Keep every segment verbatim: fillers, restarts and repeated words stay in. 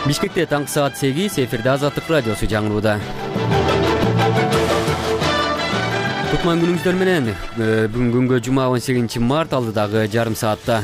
Бишкекте таңкы саат сегиз, эфирде Азаттык радиосу жаңырууда. Кутман күнүңүздөр менен. Бүгүн күнгө жума он сегизинчи март алдыдагы жарым саатта.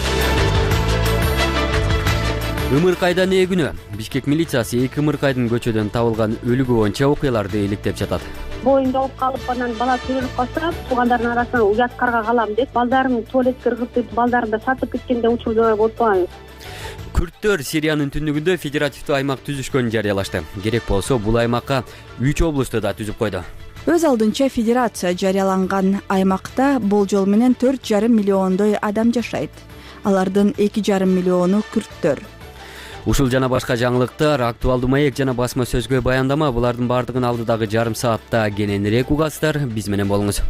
Ымыркайдан ээ күнү. Бишкек милициясы эки ымыркайдын көчөдөн табылган өлүгү боюнча окуяларды иликтеп жатат. Боюн жабып калып, анан бала сүрүлүп калса, туугандардын арасынан уят карга калам деп, балдарым туалетке ыргытып, балдарымды сатып кеткенде учурда болуп турган. Күрттөр Сириянын түндүгүндө федеративдүү аймак түзүшкөнүн жарыялашты. Керек болсо бул аймакка үч облусту да түзүп койду. Өз алдынча федерация жарыяланган аймакта болжол менен төрт жарым миллиондой адам жашайт. Алардын эки жарым миллиону күрттөр. Ушул жана башка жаңылыктар, актуалдуу маек жана басма сөзгө баяндама, булардын бардыгын алдыдагы жарым саатта кененирээк угасыздар. Биз менен болуңуз.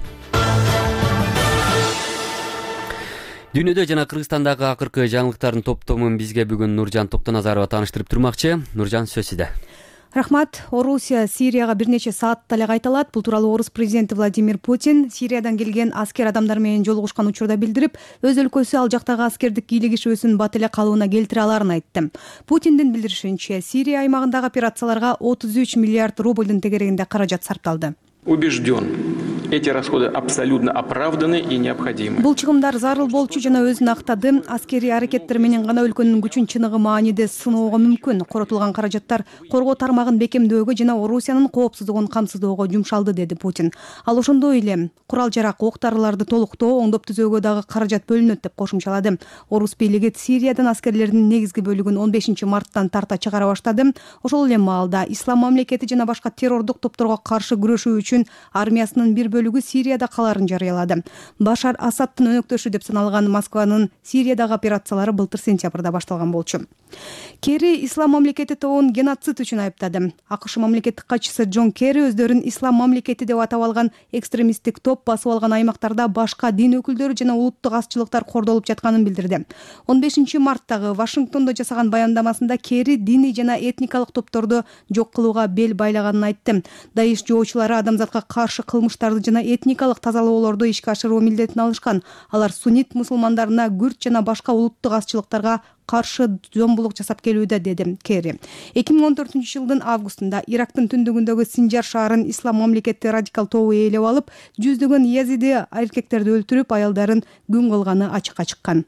Дүйнөдө жана Кыргызстандагы акыркы жаңылыктардын топтомун бизге бүгүн Нуржан Токтоназарова тааныштырып турмакчы. Нуржан, сөз сизде. Рахмат. Орусия Сирияга бир нече саатта эле кайталат. Бул тууралуу орус президенти Владимир Путин Сириядан келген аскер адамдар менен жолугушкан учурда билдирип, өз өлкөсү ал жактагы аскердик бийлик ишибизин бат эле калыбына келтире аларын айтты. Путиндин билдиришинче, Сирия аймагындагы операцияларга отуз үч миллиард рубльдын тегерегинде каражат сарпталды. Убежден, эти расходы абсолютно оправданы и необходимы. Бул чыгымдар зарыл болчу жана өзүн актады. Аскерий аракеттер менен гана өлкөнүн күчүн чыныгы мааниде сыноого мүмкүн. Коротулган каражаттар коргоо тармагын бекемдөөгө жана Орусиянын коопсуздугун камсыздоого жумшалды, деди Путин. Ал ошондой эле курал-жарак, ок-дарыларды толуктоо, оңдоп түзөөгө дагы каражат бөлүнөт деп кошумчалады. Орус бийлиги Сириядан аскерлердин негизги бөлүгүн он бешинчи марттан тарта чыгара баштады. Ошол эле маалда Ислам мамлекети жана башка террордук топторго каршы күрөшүү үчүн армиясынын бир бөлүгү Сирияда каларын жарыялады. Башар Асадтын өнөктөшү деп саналган Москванын Сириядагы операциялары былтыр сентябрда башталган болчу. Керри Ислам мамлекети тобун геноцид үчүн айыптады. АКШ мамлекеттик катчысы Джон Керри өздөрүн Ислам мамлекети деп атап алган экстремисттик топ басып алган аймактарда башка дин өкүлдөрү жана улуттук азчылыктар кордолуп жатканын билдирди. он бешинчи марттагы Вашингтондо жасаган баяндамасында Керри диний жана этникалык топторду жок кылууга бел байлаганын айтты. Даиш жоочулары адамзатка каршы кылмыштарды жана этникалык тазалоолорду ишке ашыруу милдетин алышкан. Алар суннит мусулмандарына, күрд жана башка улуттук азчылыктарга каршы зомбулук жасап келүүдө, деди Керри. эки миң он төртүнчү жылдын августунда Ирактын түндүгүндөгү Синжар шаарын Ислам мамлекети радикал тобу ээлеп алып, жүздөгөн язиди эркектерди өлтүрүп, аялдарын күн кылганы ачыкка чыккан.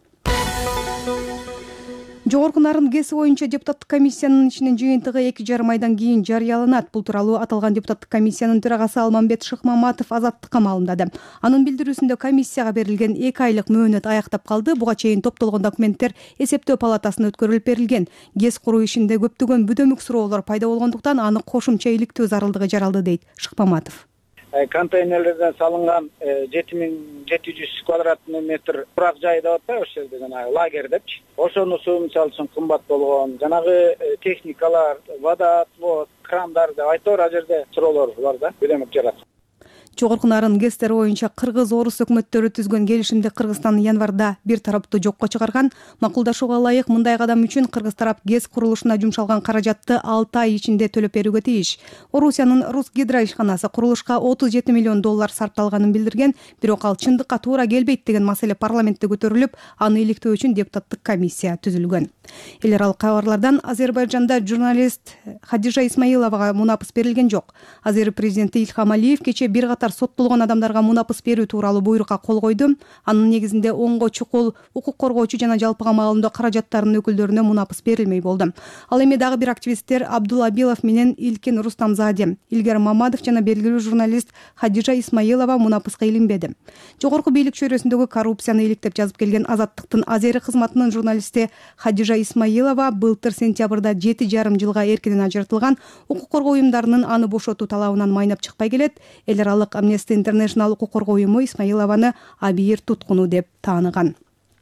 Жогорку Нарын ГЭС боюнча депутаттык комиссиянын ишинин жыйынтыгы эки жарым айдан кийин жарыяланат. Бул тууралуу аталган депутаттык комиссиянын төрагасы Алмамбет Шыкмаматов Азаттыкка маалымдады. Анын билдирүүсүндө комиссияга берилген эки айлык мөөнөт аяктап калды. Буга чейин топтолгон документтер эсептөө палатасына өткөрүлүп берилген. ГЭС куруу ишинде көптөгөн бүдөмүк суроолор пайда болгондуктан аны кошумча иликтөө зарылдыгы жаралды, дейт Шыкмаматов. Контейнерлерден салынган жети миң жети жүз квадратный метр турак жай деп атпайбы, ошол жерде жанагы лагерь депчи. Ошону суу мисалы үчүн кымбат болгон. Жанагы техникалар, вода, отвод, крандар деп айтор, ал жерде суроолор бар да, бүдөмүк жарат. Жогорку Нарын ГЭСтери боюнча Кыргыз, Орус өкмөттөрү түзгөн келишимди Кыргызстан январда бир тараптуу жокко чыгарган. Макулдашууга ылайык мындай кадам үчүн Кыргыз тарап ГЭС курулушуна жумшалган каражатты алты ай ичинде төлөп берүүгө тийиш. Орусиянын Русгидро ишканасы курулушка отуз жети миллион доллар сарпталганын билдирген, бирок ал чындыкка туура келбейт деген маселе парламентте көтөрүлүп, аны иликтөө үчүн депутаттык комиссия түзүлгөн. Эл аралык кабарлардан Азербайжанда журналист Хадижа Исмаиловага мунапыс берилген жок. Азер президенти Ильхам Алиев кече бир катар соттолгон адамдарга мунапыс берүү тууралуу буйрукка кол койду. Анын негизинде онго чукул укук коргоочу жана жалпыга маалымдоо каражаттарынын өкүлдөрүнө мунапыс берилмей болду. Ал эми дагы бир активисттер Абдулабилов менен Илкин Рустамзаде, Илгер Мамадов жана белгилүү журналист Хадижа Исмаилова мунапыска илинбеди. Жогорку бийлик чөйрөсүндөгү коррупцияны иликтеп жазып келген Азаттыктын Азери кызматынын журналисти Хадижа Исмаилова былтыр сентябрда жети жарым жылга эркинен ажыратылган. Укук коргоо уюмдарынын аны бошотуу талабынан майнап чыкпай келет. Эл аралык Amnesty International укук коргоо уюму Исмаилованы абийир туткуну деп тааныган.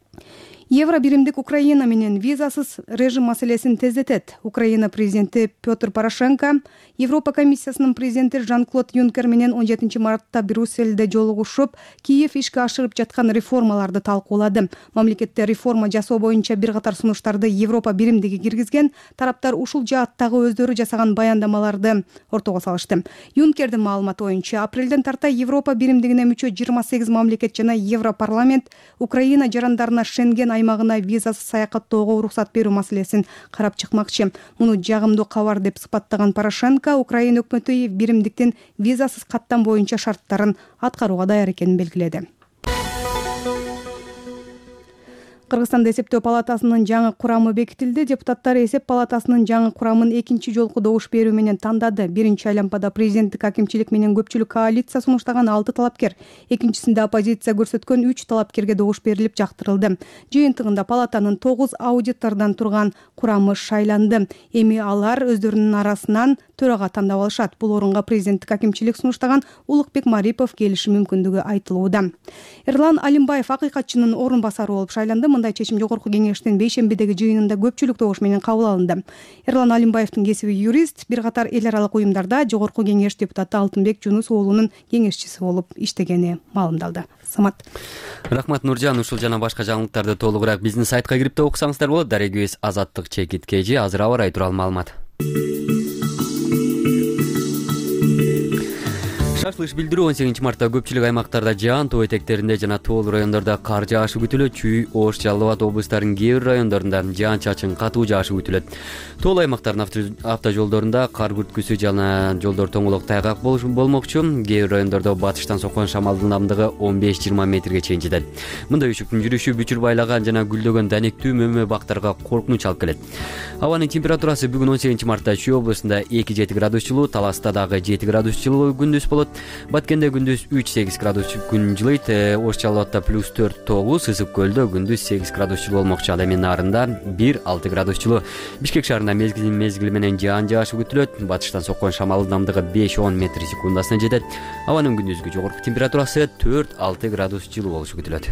Евро биримдик Украина менен визасыз режим маселесин тездетет. Украина президенти Петр Порошенко Европа комиссиясынын президенти Жан-Клод Юнкер менен он жетинчи мартта Брюссельде жолугушуп, Киев ишке ашырып жаткан реформаларды талкуулады. Мамлекетте реформа жасоо боюнча бир катар сунуштарды Европа биримдиги киргизген. Тараптар ушул жааттагы өздөрү жасаган баяндамаларды ортого салышты. Юнкердин маалыматы боюнча апрелден тарта Европа биримдигине мүчө жыйырма сегиз мамлекет жана Европарламент Украина жарандарына Шенген аймагына визасыз саякаттоого уруксат берүү маселесин карап чыкмакчы. Муну жагымдуу кабар деп сыпаттаган Порошенко Украина өкмөтү биримдиктин визасыз каттам боюнча шарттарын аткарууга даяр экенин белгиледи. Кыргызстанда эсептөө палатасынын жаңы курамы бекитилди. Депутаттар эсеп палатасынын жаңы курамын экинчи жолку добуш берүү менен тандады. Биринчи айлампада президенттик акимчилик менен көпчүлүк коалиция сунуштаган алты талапкер, экинчисинде оппозиция көрсөткөн үч талапкерге добуш берилип жактырылды. Жыйынтыгында палатанын тогуз аудитордон турган курамы шайланды. Эми алар өздөрүнүн арасынан төрага тандап алышат. Бул орунга президенттик акимчилик сунуштаган Улукбек Марипов келиши мүмкүндүгү айтылууда. Эрлан Алимбаев акыйкатчынын орун басары болуп шайланды. Мындай чечим жогорку кеңештин бейшембидеги жыйынында көпчүлүк добуш менен кабыл алынды. Эрлан Алимбаевдин кесиби юрист, бир катар эл аралык уюмдарда жогорку кеңеш депутаты Алтынбек Жунус уулунун кеңешчиси болуп иштегени маалымдалды. Самат. Рахмат Нуржан, ушул жана башка жаңылыктарды толугураак биздин сайтка кирип да окусаңыздар болот. Дарегибиз Азаттык Чекиткежи азыр аба ырайы тууралуу маалымат. Шашлык билдирүү он сегизинчи мартта көпчүлүк аймактарда жаан, тоо этектеринде жана тоолуу райондордо кар жаашы күтүлөт. Чүй, Ош, Жалал Абад облустарынын кээ бир райондорунда жаан-чачын катуу жаашы күтүлөт. Тоолуу аймактардын автожолдорунда кар күрткүсү жана жолдор тоңолок тайгак болмокчу. Кээ бир райондордо батыштан соккон шамалдын ылдамдыгы он беш жыйырма метрге чейин жетет. Мындай үшүктүн жүрүшү бүчүр байлаган жана гүлдөгөн данектүү мөмө бактарга коркунуч алып келет. Абанын температурасы бүгүн он сегизинчи мартта Чүй облусунда эки жети градус жылуу, Таласта дагы жети градус жылуу күндүз болот. Баткенде күндүз үч сегиз градус күн жылыйт. Ош Жалал Абадта плюс төрт тогуз, Ысык көлдө күндүз сегиз градус жылуу болмокчу. Ал эми Нарында бир алты градус жылуу. Бишкек шаарында мезгил мезгили менен жаан жаашы күтүлөт. Батыштан соккон шамал ылдамдыгы беш он метр секундасына жетет. Абанын күндүзгү жогорку температурасы төрт алты градус жылуу болушу күтүлөт.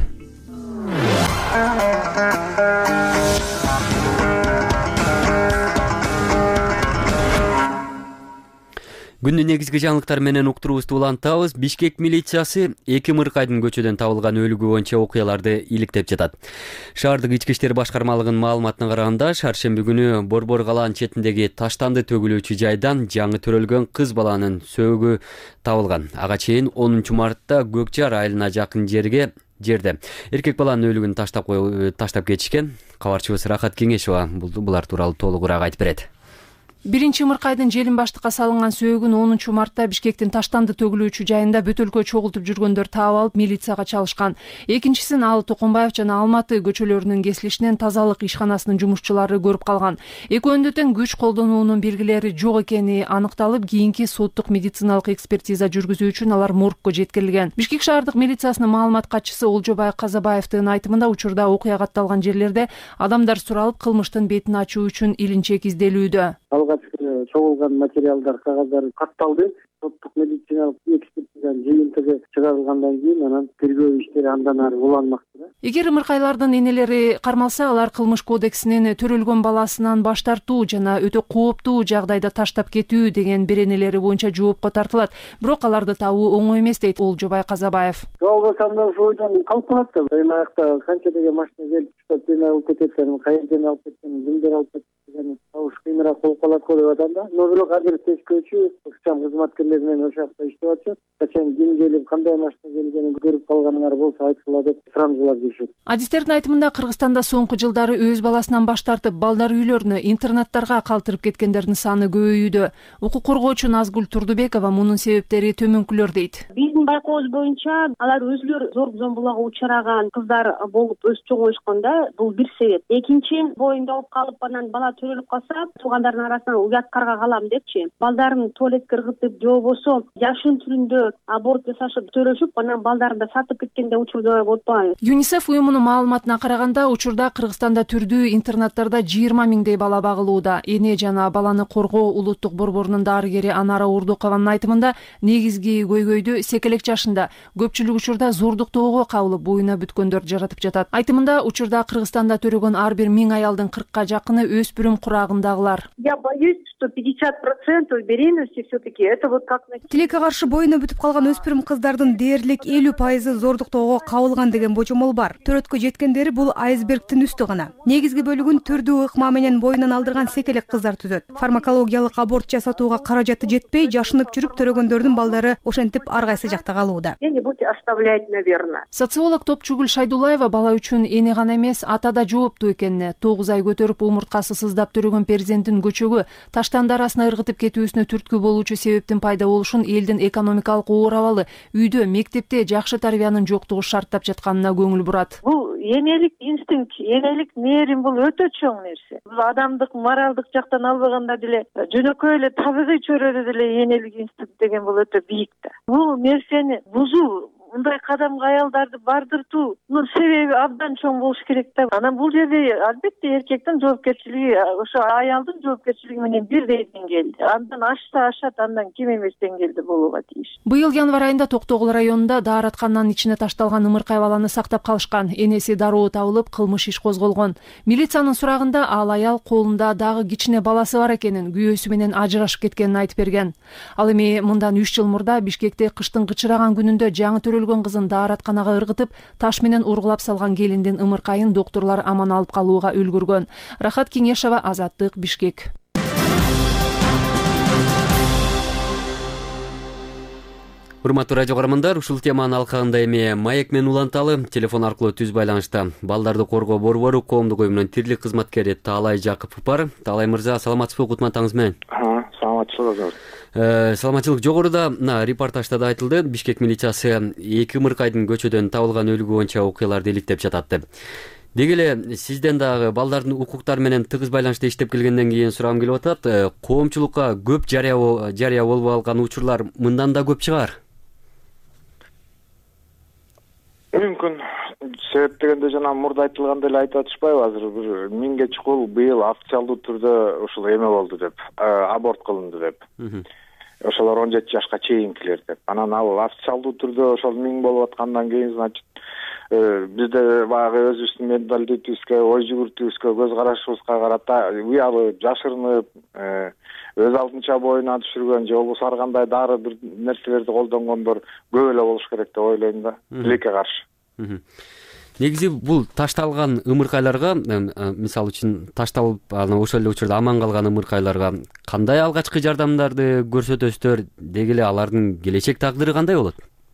Күндүн негизги жаңылыктар менен уктуруубузду улантабыз. Бишкек милициясы эки мыркайдын көчөдөн табылган өлүгү боюнча окуяларды иликтеп жатат. Шаардык ички иштер башкармалыгынын маалыматына караганда, шаршемби күнү Борбор калаанын четиндеги таштанды төгүлүүчү жайдан жаңы төрөлгөн кыз баланын сөөгү табылган. Ага чейин онунчу мартта Көкжар айылына жакын жерге жерде эркек баланын өлүгүн таштап коюп таштап кетишкен. Кабарчыбыз Рахат Кеңешова булар тууралуу толугураак айтып берет. Биринчи мыркайдын желин баштыкка салынган сөөгүн онунчу мартта Бишкектин таштанды төгүлүүчү жайында бөтөлкө чогултуп жүргөндөр таап алып милицияга чалышкан. Экинчисин Алы Токонбаев жана Алматы көчөлөрүнүн кесилишинен тазалык ишканасынын жумушчулары көрүп калган. Экөөнүндө тең күч колдонуунун белгилери жок экени аныкталып, кийинки соттук медициналык экспертиза жүргүзүү үчүн алар моргко жеткирилген. Бишкек шаардык милициясынын маалымат катчысы Олжобай Казабаевдин айтымында, учурда окуя катталган жерлерде адамдар суралып, кылмыштын бетин ачуу үчүн илинчек изделүүдө. Алгачкы чогулган материалдар, кагаздар катталды. Соттук медициналык экспертизанын жыйынтыгы чыгарылгандан кийин анан тергөө иштери андан ары уланмак. Эгер мыркайлардын энелери кармалса, алар кылмыш кодексинин төрөлгөн баласынан баш тартуу жана өтө кооптуу жагдайда таштап кетүү деген беренелери боюнча жоопко тартылат. Бирок аларды табуу оңой эмес, дейт Олжобай Казабаев. Жалгасам да ошол ойдон калып калат да. Аякта канча деген машина келип чыкса, сени алып кетет, кайерден алып кеткен, кимдер алып кеткен, табыш кыйыныраак болуп калат го деп атам да. Но бирок азыр тескөөчү ыкчам кызматкерлер менен ошол жакта иштеп атышат. Качан ким келип, кандай машина келгенин көрүп калганыңар болсо айтсыла деп сурамжылап жүрүшөт. Адистердин айтымында, Кыргызстанда соңку жылдары өз баласынан баш тартып, балдар үйлөрүнө, интернаттарга калтырып кеткендердин саны көбөйүүдө. Укук коргоочу Назгүл Турдубекова мунун себептери төмөнкүлөр дейт. Биздин байкообуз боюнча алар өзүлөрү зорлук-зомбулукка учураган кыздар болуп өсүп чоңоюшканда, бул бир себеп. Экинчи, боюнда болуп калып, анан бала төрөлүп калса, туугандардын арасынан уят карга калам депчи. Балдарын туалетке ыргытып, же болбосо жашын түрүндө аборт жасашып төрөшүп, анан балдарын да сатып кеткенде учурда болуп атпайбы. ЮНИСЕФ уюмунун маалыматына караганда, учурда Кыргызстанда түрдүү интернаттарда жыйырма миңдей бала багылууда. Эне жана баланы коргоо улуттук борборунун дарыгери Анара Урдукованын айтымында, негизги көйгөйдү секелек жашында, көпчүлүк учурда зордуктоого кабылып, боюна бүткөндөр жаратып жатат. Айтымында, учурда Кыргызстанда төрөгөн ар бир миң аялдын кыркка жакыны өспүрүм курагындагылар алар. Я боюсь, что пятьдесят процентов беременности все-таки это вот как на... Тилекке каршы боюна бүтүп калган өспүрүм кыздардын дээрлик элүү пайызы зордуктоого кабылган деген божомол бар. Төрөткө жеткендери бул айсбергдин үстү гана. Негизги бөлүгүн түрдүү ыкма менен боюнан алдырган секелек кыздар түзөт. Фармакологиялык аборт жасатууга каражаты жетпей, жашынып жүрүп төрөгөндөрдүн балдары ошентип ар кайсы жакта калууда. Где-нибудь оставлять, наверное. Социолог Топчугүл Шайдулаева бала үчүн эне гана эмес, ата да жооптуу экенине, тогуз ай көтөрүп умурткасы сыздап төрөгөн перзентин көчөгү таштанды арасына ыргытып кетүүсүнө түрткү болуучу себептин пайда болушун элдин экономикалык оор абалы, үйдө, мектепте жакшы тарбиянын жоктугу шарттап жатканына көңүл бурат. Бул энелик инстинкт, энелик мээрим бул өтө чоң нерсе. Бул адамдык, моралдык жактан албаганда деле жөнөкөй эле табигый чөйрөдө деле энелик инстинкт деген бул өтө бийик да. Бул нерсени бузуу, мындай кадамга аялдарды бардыртуунун себеби абдан чоң болуш керек да. Анан бул жерде албетте эркектин жоопкерчилиги ошо аялдын жоопкерчилиги менен бирдей деңгээлде. Андан ашса ашат, андан кем эмес деңгээлде болууга тийиш. Быйыл январь айында Токтогул районунда дааратканнан ичине ташталган ымыркай баланы сактап калышкан. Энеси дароо табылып, кылмыш иш козголгон. Милициянын сурагында ал аял колунда дагы кичине баласы бар экенин, күйөөсү менен ажырашып кеткенин айтып берген. Ал эми мындан үч жыл мурда Бишкекте кыштын кычыраган күнүндө жаңы төрөлгөн кызын дааратканага ыргытып, таш менен ургулап салган келиндин ымыркайын доктурлар аман алып калууга үлгүргөн. Рахат Кеңешова, Азаттык, Бишкек. Урматтуу радио көрөрмандар, ушул теманын алкагында эми маек менен уланталы. Телефон аркылуу түз байланышта балдарды коргоо борбору коомдук уюмунун тирлик кызматкери Таалай Жакупов бар. Таалай мырза, саламатсызбы, кутмандаңыз менен? Саламатчылык. Саламатчылык. Жогоруда репортажда да айтылды, Бишкек милициясы эки ымыркайдын көчөдөн табылган өлүгү боюнча окуяларды иликтеп жатат деп. Деги эле сизден дагы балдардын укуктары менен тыгыз байланышта иштеп келгенден кийин сурагым келип атат. Коомчулукка көп жарыя жарыя болуп алган учурлар мындан да көп чыгар. Мүмкүн. Себеп дегенде жана мурда айтылгандай эле айтып атышпайбы, азыр бир миңге чукул быйыл официалдуу түрдө ушул эме болду деп, аборт кылынды деп. Ошолор он жети жашка чейинкилер деп. Анан ал официалдуу түрдө ошол миң болуп аткандан кийин, значит, бизде баягы өзүбүздүн менталитетибизге, ой жүгүртүүбүзгө, көз карашыбызга карата уялып, жашырынып, өз алдынча боюна түшүргөн же болбосо ар кандай дары бир нерселерди колдонгондор көп эле болуш керек деп ойлойм да, тилекке каршы. Негизи бул ташталган ымыркайларга, мисалы үчүн ташталып, анан ошол эле учурда аман калган ымыркайларга кандай алгачкы жардамдарды көрсөтөсүздөр? Деги эле алардын келечек тагдыры кандай болот?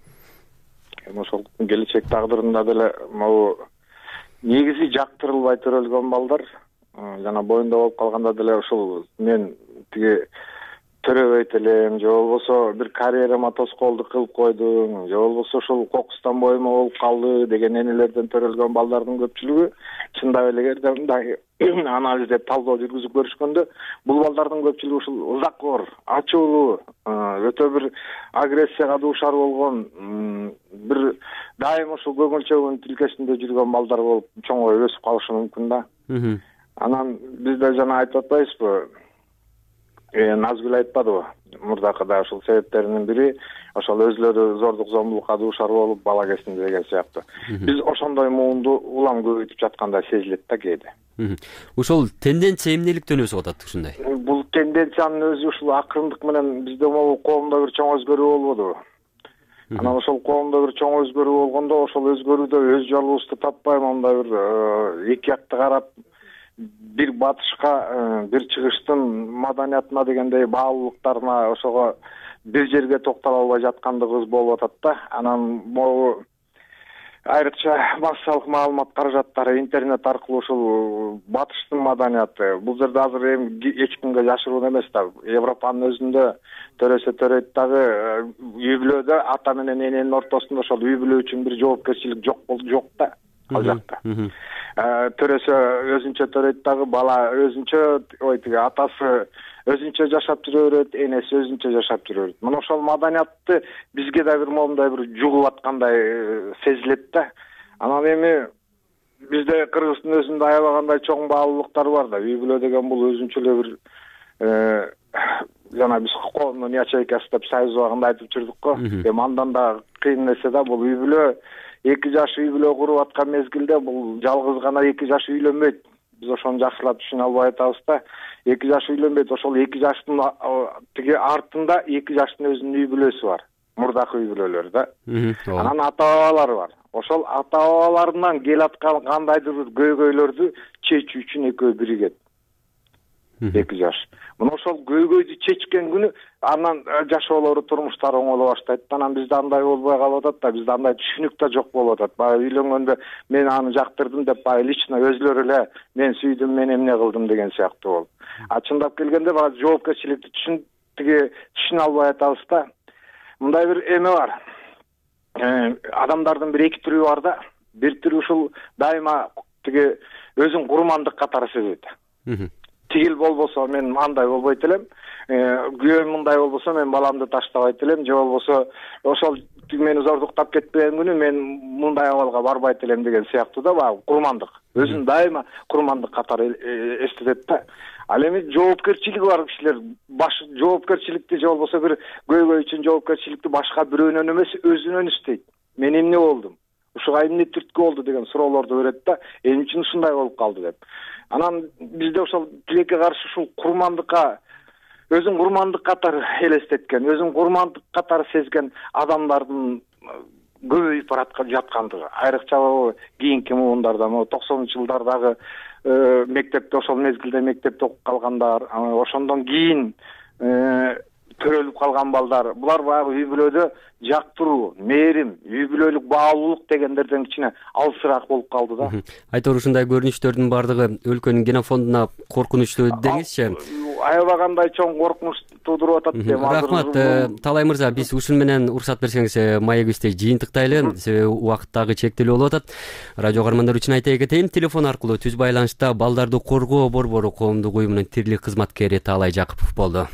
Ошол келечек тагдырында деле могу негизи жактырылбай төрөлгөн балдар, жана боюнда болуп калганда деле ошол мен тиги төрөбөйт элем, же болбосо бир карьерама тоскоолду кылып койдум, же болбосо ошол кокустан боюма болуп калды деген энелерден төрөлгөн балдардын көпчүлүгү чындап эле эгерде мындай анализдеп талдоо жүргүзүп көрүшкөндө бул балдардын көпчүлүгү ушул ызакор, ачуулуу, өтө бир агрессияга дуушар болгон, бир дайым ушул көңүл чөгүнүн тилкесинде жүргөн балдар болуп чоңоюп өсүп калышы мүмкүн да. Анан бизде жана айтып атпайбызбы, Назгүл айтпадыбы, мурдакыда ушул себептеринин бири ошол өзүлөрү зордук зомбулукка дуушар болуп бала кезинде деген сыяктуу. Биз ошондой муунду улам көбөйтүп жаткандай сезилет да кээде. Ошол тенденция эмнеликтен өсүп атат ушундай? Бул тенденциянын өзү ушул акырындык менен бизде могу коомдо бир чоң өзгөрүү болбодубу? Анан ошол коомдо бир чоң өзгөрүү болгондо ошол өзгөрүүдө өз жолубузду таппай мындай бир эки жакты карап, бир батышка, бир чыгыштын маданиятына дегендей баалуулуктарына ошого бир жерге токтоло албай жаткандыгыбыз болуп атат да. Анан могу айрыкча массалык маалымат каражаттары интернет аркылуу ушул батыштын маданияты, бул жерде азыр эми эч кимге жашыруун эмес да. Европанын өзүндө төрөсө төрөйт дагы үй бүлөдө ата менен эненин ортосунда ошол үй бүлө үчүн бир жоопкерчилик жок жок да ал жакта. Төрөсө өзүнчө төрөйт дагы, бала өзүнчө, ой тиги атасы өзүнчө жашап жүрө берет, энеси өзүнчө жашап жүрө берет. Мына ошол маданиятты бизге да бир момундай бир жугуп аткандай сезилет да. Анан эми бизде Кыргыздын өзүндө аябагандай чоң баалуулуктар бар да. Үй бүлө деген бул өзүнчө эле бир жана биз коомдун ячейкасы деп союз убагында айтып жүрдүк го. Эми андан да кыйын нерсе да, бул үй бүлө эки жаш үй бүлө куруп аткан мезгилде бул жалгыз гана эки жаш үйлөнбөйт. биз ошону жакшылап түшүнө албай атабыз да. эки жаш үйлөнбөйт, ошол эки жаштын тиги артында эки жаштын өзүнүн үй бүлөсү бар. Мурдакы үй бүлөлөр да. Анан ата-бабалары бар. Ошол ата-бабаларынан келаткан кандайдыр бир көйгөйлөрдү чечүү үчүн экөө биригет. эки жаш. Мына ошол көйгөйдү чечкен күнү анан жашоолору, турмуштары оңоло баштайт. Анан бизде андай болбой калып атат да, бизде андай түшүнүк да жок болуп атат. Баягы үйлөнгөндө мен аны жактырдым деп, баягы лично өзлөрү эле мен сүйдүм, мен эмне кылдым деген сыяктуу болуп. А чындап келгенде баягы жоопкерчиликти түшүн тиги түшүнө албай атабыз да. Мындай бир эме бар. Адамдардын бир эки түрү бар да. Бир түрү ушул дайыма тиги өзүн курмандык катары сезет. Тигил болбосо мен андай болбойт элем, күйөөм мындай болбосо мен баламды таштабайт элем, же болбосо ошол мени зордуктап кетпеген күнү мен мындай абалга барбайт элем деген сыяктуу да, баягы курмандык. Өзүн дайыма курмандык катары эстетет да. Ал эми жоопкерчилиги бар кишилер баш жоопкерчиликти же болбосо бир көйгөй үчүн жоопкерчиликти башка бирөөнөн эмес өзүнөн издейт. Мен эмне болдум? Ушуга эмне түрткү болду деген суроолорду берет да, эмне үчүн ушундай болуп калды деп. Анан бизде ошол тилекке каршы ушул курмандыкка өзүн курмандык катары элестеткен, өзүн курмандык катары сезген адамдардын көбөйүп бараткан жаткандыгы. Айрыкча кийинки муундарда, токсонунчу жылдардагы мектепте ошол мезгилде мектепте окуп калгандар, ошондон кийин төрөлүп калган балдар, булар баягы үй бүлөдө жактыруу, мээрим, үй бүлөлүк баалуулук дегендерден кичине алысыраак болуп калды да. Айтор ушундай көрүнүштөрдүн бардыгы өлкөнүн генофондуна коркунучтуу деңизчи. Аябагандай чоң коркунуч туудуруп атат деп азыр. Рахмат, Талай мырза, биз ушун менен уруксат берсеңиз маегибизди жыйынтыктайлы, себеби убакыт дагы чектелүү болуп атат. Радио каармандар үчүн айта кетейин, телефон аркылуу түз байланышта балдарды коргоо борбору коомдук уюмунун тирлик кызматкери Таалай Жакупов болду.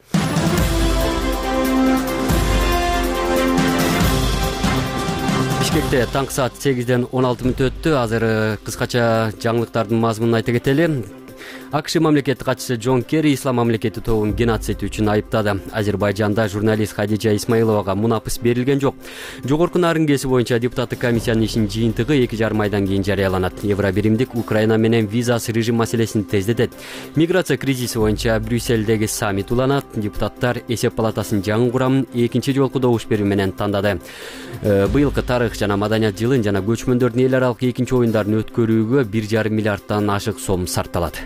Бишкекте таңкы саат сегизден он алты мүнөт өттү. Азыр кыскача жаңылыктардын мазмунун айта кетели. АКШ мамлекеттик катчысы Джон Керри ислам мамлекети тобун геноцид үчүн айыптады. Азербайжанда журналист Хадижа Исмаиловага мунапыс берилген жок. Жогорку нарынгеси боюнча депутаттык комиссиянын ишинин жыйынтыгы эки жарым айдан кийин жарыяланат. Евробиримдик Украина менен визасыз режим маселесин тездетет. Миграция кризиси боюнча Брюссельдеги саммит уланат. Депутаттар эсеп палатасынын жаңы курамын экинчи жолку добуш берүү менен тандады. Быйылкы тарых жана маданият жылын жана көчмөндөрдүн эл аралык экинчи оюндарын өткөрүүгө бир жарым миллиарддан ашык сом сарпталат.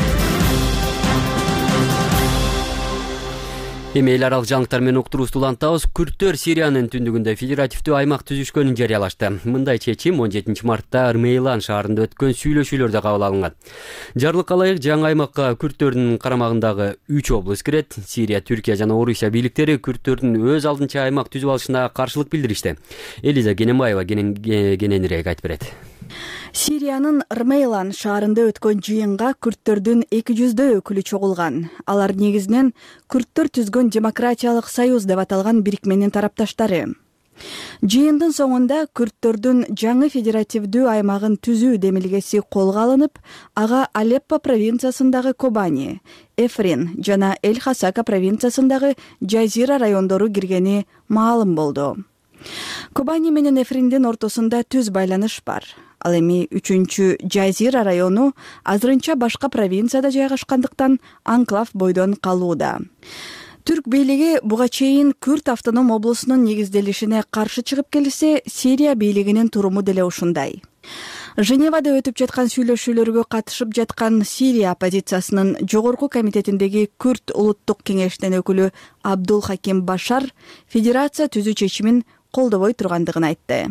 Эми эл аралык жаңылыктар менен уктуруубузду улантабыз. Күрттөр Сириянын түндүгүндө федеративдүү аймак түзүшкөнүн жарыялашты. Мындай чечим он жетинчи мартта Рмейлан шаарында өткөн сүйлөшүүлөрдө кабыл алынган. Жарлыкка ылайык жаңы аймакка күрттөрдүн карамагындагы үч облус кирет. Сирия, Түркия жана Орусия бийликтери күрттөрдүн өз алдынча аймак түзүп алышына каршылык билдиришти. Элиза Генембаева кененирээк айтып берет. Сириянын Рмейлан шаарында өткөн жыйынга күрттөрдүн эки жүздөй өкүлү чогулган. Алар негизинен күрттөр түзгөн демократиялык союз деп аталган бирикменин тарапташтары. Жыйындын соңунда күрттөрдүн жаңы федеративдүү аймагын түзүү демилгеси колго алынып, ага Алеппо провинциясындагы Кобани, Эфрин жана Эль-Хасака провинциясындагы Жазира райондору киргени маалым болду. Кобани менен Эфриндин ортосунда түз байланыш бар. Ал эми үчүнчү Жазира району азырынча башка провинцияда жайгашкандыктан анклав бойдон калууда. Түрк бийлиги буга чейин Күрт автоном облусунун негизделишине каршы чыгып келсе, Сирия бийлигинин туруму деле ушундай. Женевада өтүп жаткан сүйлөшүүлөргө катышып жаткан Сирия оппозициясынын жогорку комитетиндеги Күрт улуттук кеңешинин өкүлү Абдул Хаким Башар федерация түзүү чечимин колдобой тургандыгын айтты.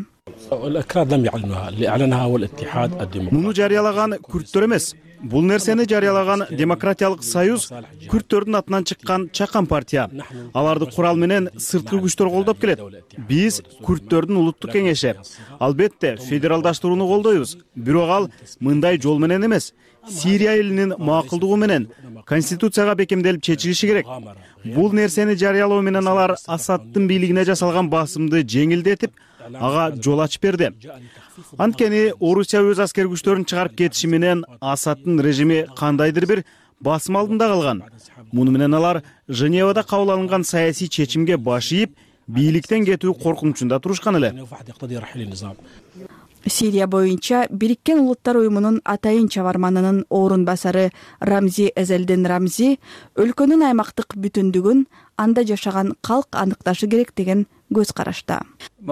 Муну жарыялаган күрттөр эмес. Бул нерсени жарыялаган Демократиялык союз күрттөрдүн атынан чыккан чакан партия. Аларды курал менен сырткы күчтөр колдоп келет. Биз күрттөрдүн улуттук кеңеши. Албетте федералдаштырууну колдойбуз. Бирок ал мындай жол менен эмес. Сирия элинин макулдугу менен конституцияга бекемделип чечилиши керек. Бул нерсени жарыялоо менен алар Асаддын бийлигине жасалган басымды жеңилдетип, ага жол ачып берди. Анткени Орусия өз аскер күчтөрүн чыгарып кетиши менен Асаддын режими кандайдыр бир басым алдында калган. Муну менен алар Женевада кабыл алынган саясий чечимге баш ийип, бийликтен кетүү коркунучунда турушкан эле. Сирия боюнча Бириккен Улуттар уюмунун атайын чабарманынын орун басары Рамзи Эзелдин Рамзи өлкөнүн аймактык бүтүндүгүн анда жашаган калк аныкташы керек деген көз карашта.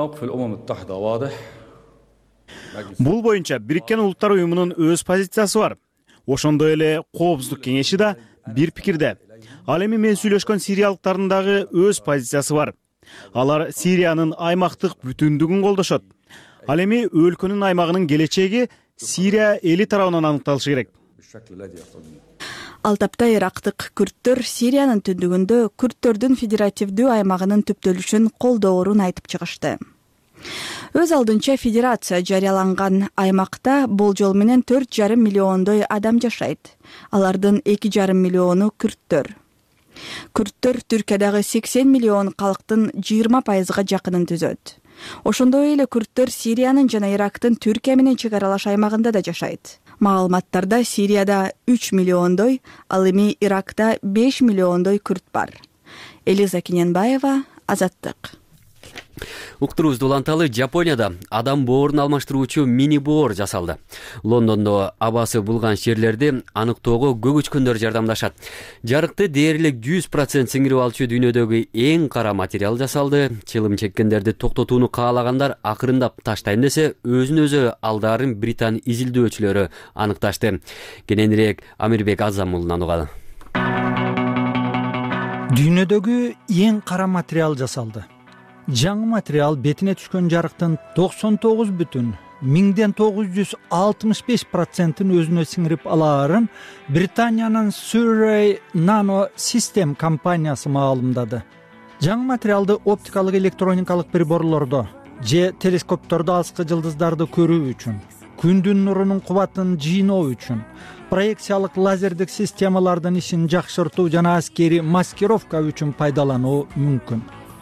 Бул боюнча Бириккен Улуттар уюмунун өз позициясы бар. Ошондой эле Коопсуздук кеңеши да бир пикирде. Ал эми мен сүйлөшкөн сириялыктардын дагы өз позициясы бар. Алар Сириянын аймактык бүтүндүгүн колдошот. Ал эми өлкөнүн аймагынын келечеги Сирия эли тарабынан аныкталышы керек. Ал тапта ирактык күрттөр Сириянын түндүгүндө күрттөрдүн федеративдүү аймагынын түптөлүшүн колдоорун айтып чыгышты. Өз алдынча федерация жарыяланган аймакта болжол менен төрт жарым миллиондой адам жашайт. Алардын эки жарым миллиону күрттөр. Күрттөр Түркиядагы сексен миллион калктын жыйырма пайызга жакынын түзөт. Ошондой эле күрттөр Сириянын жана Ирактын Түркия менен чек аралаш аймагында да жашайт. Маалыматтарда Сирияда үч миллиондой, ал эми Иракта беш миллиондой күрт бар. Элиза Кененбаева, Азаттык. Уктуруубузду уланталы, Жапонияда адам боорун алмаштыруучу мини боор жасалды. Лондондо абасы булган жерлерди аныктоого көгүчкөндөр жардамдашат. Жарыкты дээрлик жүз процент сиңирип алчу дүйнөдөгү эң кара материал жасалды. Чылым чеккендерди токтотууну каалагандар акырындап таштайын десе, өзүн өзү алдарын Британ изилдөөчүлөрү аныкташты. Кененирээк Амирбек Азамулунан угалы. Дүйнөдөгү эң кара материал жасалды. Жаңы материал бетине түшкөн жарыктын токсон тогуз бүтүн миңден тогуз жүз алтымыш беш процентин өзүнө сиңирип алаарын Британиянын Surrey Nano System компаниясы маалымдады. Жаңы материалды оптикалык электроникалык приборлордо же телескоптордо алыскы жылдыздарды көрүү үчүн, күндүн нурунун кубатын жыйноо үчүн, проекциялык лазердик системалардын ишин жакшыртуу жана аскери маскировка үчүн пайдалануу мүмкүн.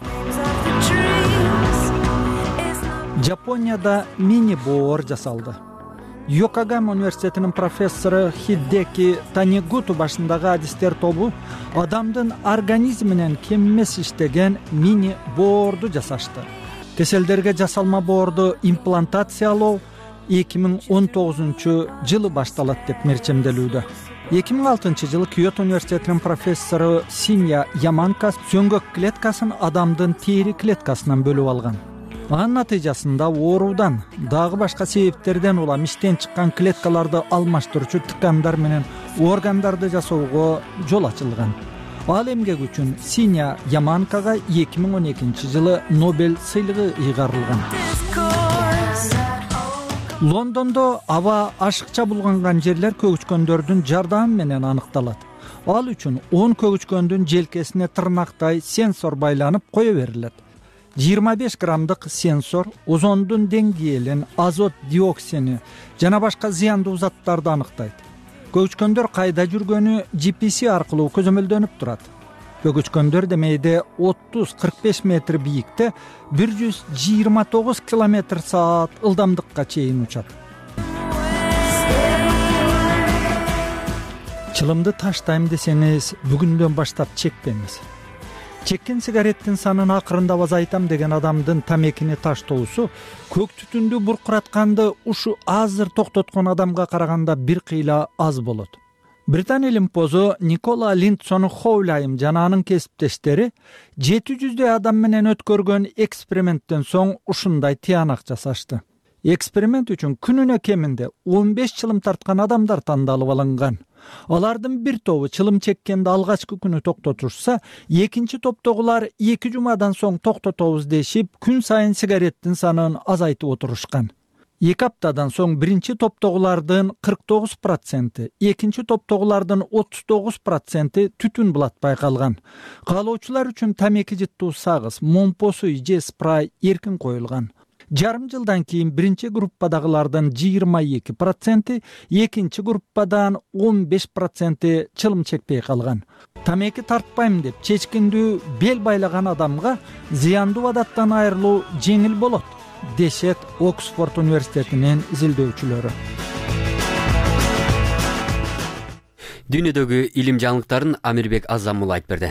Жапонияда мини боор жасалды. Йокогама университетинин профессору Хидеки Танигуту башындагы адистер тобу адамдын организминен кем эмес иштеген мини боорду жасашты. Кеселдерге жасалма боорду имплантациялоо эки миң он тогузунчу жылы башталат деп мерчемделүүдө. эки миң алтынчы жылы Киото университетинин профессору Синья Яманка сөңгөк клеткасын адамдын тери клеткасынан бөлүп алган. Анын натыйжасында оорудан, дагы башка себептерден улам иштен чыккан клеткаларды алмаштыруучу ткандар менен органдарды жасоого жол ачылган. Ал эмгек үчүн Синья Яманкага эки миң он экинчи жылы Нобель сыйлыгы ыйгарылган. Лондондо аба ашыкча булганган жерлер көгүчкөндөрдүн жардамы менен аныкталат. Ал үчүн он көгүчкөндүн желкесине тырнактай сенсор байланып кое берилет. жыйырма беш граммдык сенсор озондун деңгээлин, азот диоксини жана башка зыяндуу заттарды аныктайт. Көгүчкөндөр кайда жүргөнү Джи Пи Эс аркылуу көзөмөлдөнүп турат. Көгүчкөндөр демейде отуз кырк беш метр бийикте бир жүз жыйырма тогуз километр саат ылдамдыкка чейин учат. Чылымды таштайм десеңиз, бүгүндөн баштап чекпеңиз. Чеккен сигареттин санын акырындап азайтам деген адамдын тамекини таштоосу көк түтүндү буркуратканды ушу азыр токтоткон адамга караганда бир кыйла аз болот. Британия лимпозу Никола Линдсон Хоулайм жана анын кесиптештери жети жүздөй адам менен өткөргөн эксперименттен соң ушундай тыянак жасашты. Эксперимент үчүн күнүнө кеминде он беш чылым тарткан адамдар тандалып алынган. Алардын бир тобу чылым чеккенде алгачкы күнү токтотушса, экинчи топтогулар эки жумадан соң токтотобуз дешип, күн сайын сигареттин санын азайтып отурушкан. эки аптадан соң биринчи топтогулардын кырк тогуз проценти, экинчи топтогулардын отуз тогуз проценти түтүн булатпай калган. Каалоочулар үчүн тамеки жыттуу сагыз, момпо суй же спрай эркин коюлган. Жарым жылдан кийин биринчи группадагылардын жыйырма эки проценти, экинчи группадан он беш проценти чылым чекпей калган. Тамеки тартпайм деп чечкиндүү бел байлаган адамга зыяндуу адаттан айрылуу жеңил болот, дешет Оксфорд университетинин изилдөөчүлөрү. Дүйнөдөгү илим жаңылыктарын Амирбек Азамул айтып берди.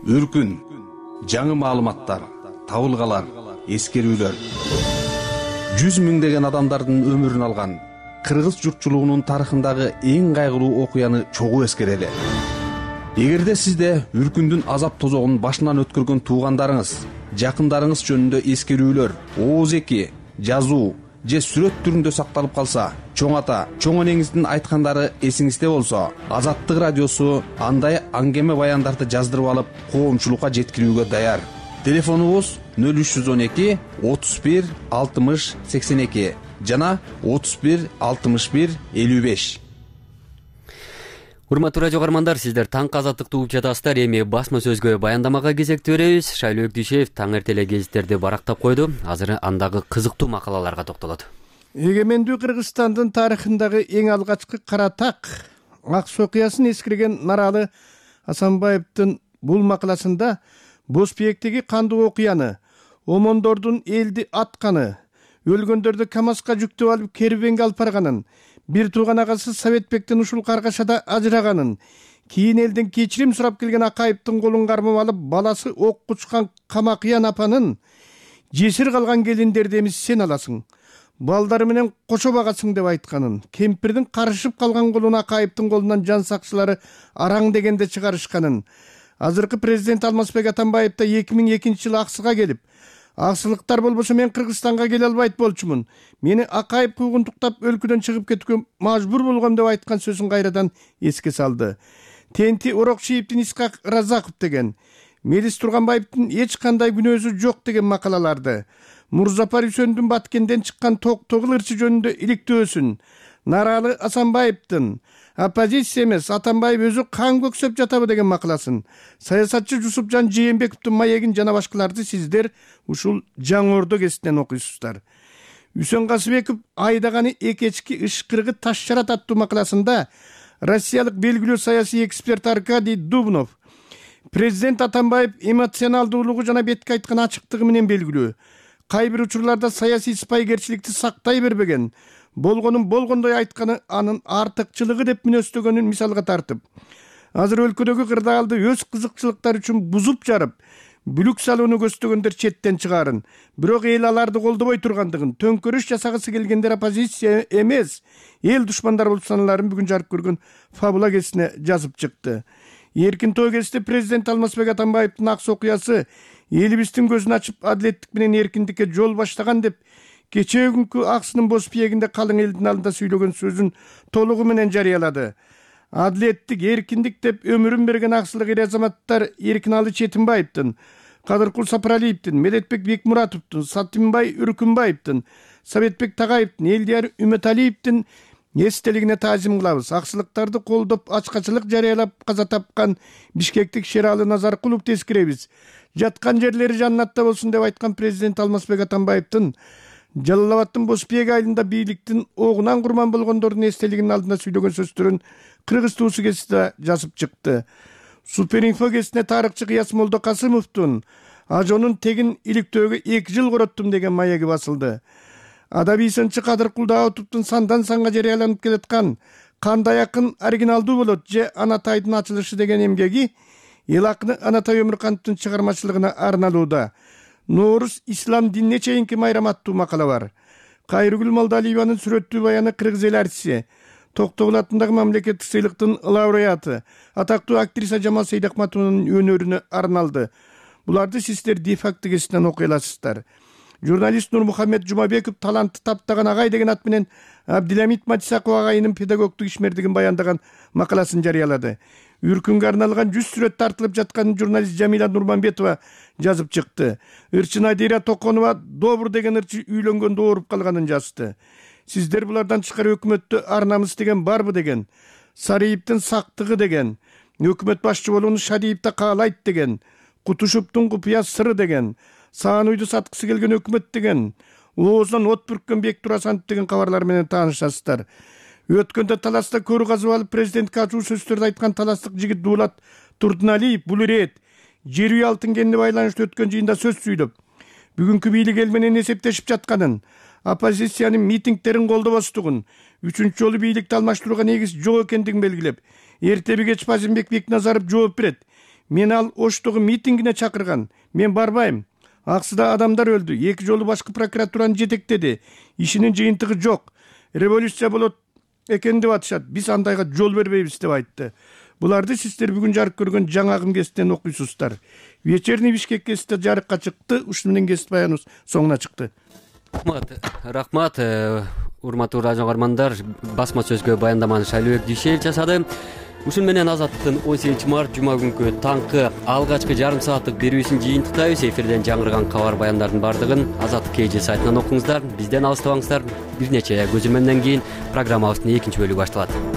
Үркүн, жаңы маалыматтар, табылгалар, эскерүүлөр. жүз миңдеген адамдардын өмүрүн алган кыргыз журтчулугунун тарыхындагы эң кайгылуу окуяны чогуу эскерели. Эгерде сизде үркүндүн азап тозогун башынан өткөргөн туугандарыңыз, жакындарыңыз жөнүндө эскерүүлөр, ооз-эки, жазуу же сүрөт түрүндө сакталып калса, чоң ата, чоң энеңиздин айткандары эсиңизде болсо, Азаттык радиосу андай аңгеме баяндарды жаздырып алып, коомчулукка жеткирүүгө даяр. Телефонубуз нөл үч жүз он эки отуз бир алтымыш сексен эки жана отуз бир алтымыш бир элүү беш. Урматтуу радио каармандар, сиздер таң азаттыкты угуп жатасыздар. Эми басма сөзгө баяндамага кезекти беребиз. Шайлоо Өкдүшев таң эртеле гезиттерди барактап койду. Азыр андагы кызыктуу макалаларга токтолот. Эгемендүү Кыргызстандын тарыхындагы эң алгачкы кара так ак окуясын эскерген Наралы Асанбаевдин бул макаласында Боспиектеги кандуу окуяны, омондордун элди атканы, өлгөндөрдү КамАЗга жүктөп алып кербенге алып барганын, бир тууган агасы Советбектин ушул каргашада ажыраганын, кийин элдин кечирим сурап келген Акаевдин колун кармап алып баласы ок кучкан Камакыян апанын жесир калган келиндерди эмес сен аласың, балдары менен кошо багасың деп айтканын, кемпирдин карышып калган колун Акаевдин колунан жан сакчылары араң дегенде чыгарышканын, азыркы президент Алмазбек Атамбаев да эки миң экинчи жылы Аксыга келип, аксылыктар болбосо мен Кыргызстанга келе албайт болчумун, мени Акаев куугунтуктап өлкөдөн чыгып кетүүгө мажбур болгом деп айткан сөзүн кайрадан эске салды. Тенти Орокшиевдин Исхак Разаков деген, Мелис Турганбаевдин эч кандай күнөөсү жок деген макалаларды, Мурзапар Үсөндүн Баткенден чыккан Токтогул ырчы жөнүндө иликтөөсүн, Наралы Асанбаевдин оппозиция эмес, Атамбаев өзү кан көксөп жатабы деген макаласын, саясатчы Жусупжан Жээнбековдун маегин жана башкаларды сиздер ушул Жаңы Ордо гезитинен окуйсуздар. Үсөн Касыбеков айдаганы экечки ышкыргы таш шарат аттуу макаласында россиялык белгилүү саясий эксперт Аркадий Дубнов президент Атамбаев эмоционалдуулугу жана бетке айткан ачыктыгы менен белгилүү, кайбир учурларда саясий сыпайкерчиликти сактай бербеген, болгонун болгондой айтканы анын артыкчылыгы деп мүнөздөгөнүн мисалга тартып, азыр өлкөдөгү кырдаалды өз кызыкчылыктары үчүн бузуп жарып, бүлүк салууну көздөгөндөр четтен чыгарын, бирок эл аларды колдобой тургандыгын, төңкөрүш жасагысы келгендер оппозиция эмес, эл душмандар болуп саналарын бүгүн жарык көргөн Фабула гезитине жазып чыкты. Эркин той гезити президент Алмазбек Атамбаевдин ак окуясы элибиздин көзүн ачып, адилеттик менен эркиндикке жол баштаган деп кечээкүнкү Аксынын Боспиегинде калың элдин алдында сүйлөгөн сөзүн толугу менен жарыялады. Адилеттик, эркиндик деп өмүрүн берген аксылык эр азаматтар Эркиналы Четимбаевдин, Кадыркул Сапаралиевдин, Медетбек Бекмуратовдун, Сатимбай Үркүнбаевдин, Советбек Тагаевдин, Элдияр Үмөталиевдин эстелигине таазим кылабыз. Аксылыктарды колдоп, ачкачылык жарыялап каза тапкан Бишкектик Шералы Назаркуловду эскеребиз. Жаткан жерлери жаннатта болсун деп айткан президент Алмазбек Атамбаевдин Жалал Абадтын Боспиег айылында бийликтин огунан курман болгондордун эстелигинин алдында сүйлөгөн сөздөрүн Кыргыз туусу гезитиде жазып чыкты. Суперинфо гезитине тарыхчы Кыяс Молдокасымовдун ажонун тегин иликтөөгө эки жыл короттум деген маеги басылды. Адабий сынчы Кадыркул Даутовдун сандан санга жарыяланып келаткан кандай акын оригиналдуу болот же Анатайдын ачылышы деген эмгеги эл акыны Анатай Өмүркановдун чыгармачылыгына арналууда. Ноорус ислам динине чейинки майрам аттуу макала бар. Кайрыгүл Молдалиеванын сүрөттүү баяны Кыргыз эл артиси, Токтогул атындагы мамлекеттик сыйлыктын лауреаты, атактуу актриса Жамал Сейдакматованын өнөрүнө арналды. Буларды сиздер де-факто гезитинен окуй аласыздар. Журналист Нурмухаммед Жумабеков талантты таптаган агай деген ат менен Абдиламит Матисаков агайынын педагогдук ишмердигин баяндаган макаласын жарыялады. Үркүнгө арналган жүз сүрөт тартылып жатканын журналист Жамиля Нурманбетова жазып чыкты. Ырчы Надира Токонова Добур деген ырчы үйлөнгөндө ооруп калганын жазды. Сиздер булардан тышкары өкмөттө ар намыс деген барбы деген, Сариевдин сактыгы деген, өкмөт башчы болууну Шадиевде каалайт деген, Кутушевдун купуя сыры деген, Саануйду саткысы келген өкмөт деген, оозунан от бүрккөн Бектур Асанов деген кабарлар менен таанышасыздар. Өткөндө таласта көрү казып алып президентке ачуу сөздөрдү айткан таластык жигит Дуулат Турдуналиев бул ирет жер үй алтын кенine байланыштуу өткөн жыйында сөз сүйлөп, бүгүнкү бийлик эл менен эсептешип жатканын, оппозициянын митингдерин колдобостугун, үчүнчү жолу бийликти алмаштырууга негиз жок экендигин белгилеп, эртеби кеч Базимбек Бекназаров жооп берет. Мен ал Оштогу митингине чакырган, мен барбайм. аксыда адамдар өлдү, эки жолу башкы прокуратураны жетектеди, ишинин жыйынтыгы жок, революция болот экен деп атышат, биз андайга жол бербейбиз деп айтты. Буларды сиздер бүгүн жарык көргөн жаңагым кесиптен окуйсуздар. Вечерний Бишкек кесипте жарыкка чыкты, ушуну менен кесип баяныбыз соңуна чыкты. Рахмат, рахмат, урматтуу радио каармандар, басма сөзгө баяндаманы Шайлыбек Дүйшел жасады. Ушун менен Азаттын он сегизинчи март жума күнкү таңкы алгачкы жарым сааттык берүүсүн жыйынтыктайбыз. Эфирден жаңырган кабар баяндардын бардыгын Азаттык кж сайтынан окуңуздар. Бизден алыстабаңыздар. Бир нече көзөмөлдөн кийин программабыздын экинчи бөлүгү башталат.